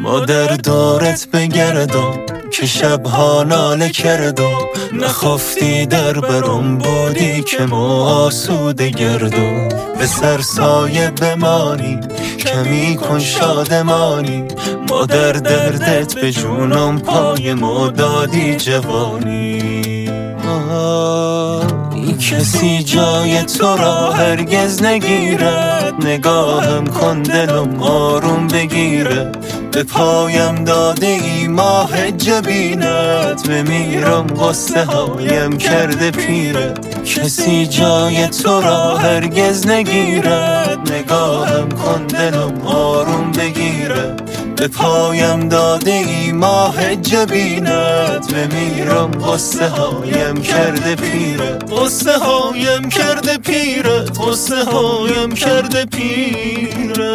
ما در دورت بگردم که شبها ناله کردم، نخفتی در برم بودی که ما آسوده گردم. به سر سایه بمانی کمی کن شادمانی، ما در دردت به جونم پای ما دادی جوانی. کسی جای تو را هرگز نگیرد، نگاهم کن دلم آروم بگیره. به پایم داده ای ماه جبینت، بمیرم غصه هایم کرده پیره. کسی جای تو را هرگز نگیرد، نگاهم کن دلم آروم بگیره. به پایم داده ای ماه جبینت، بمیرم غصه هایم کرده پیره. غصه هایم کرده پیره، غصه هایم کرده پیره.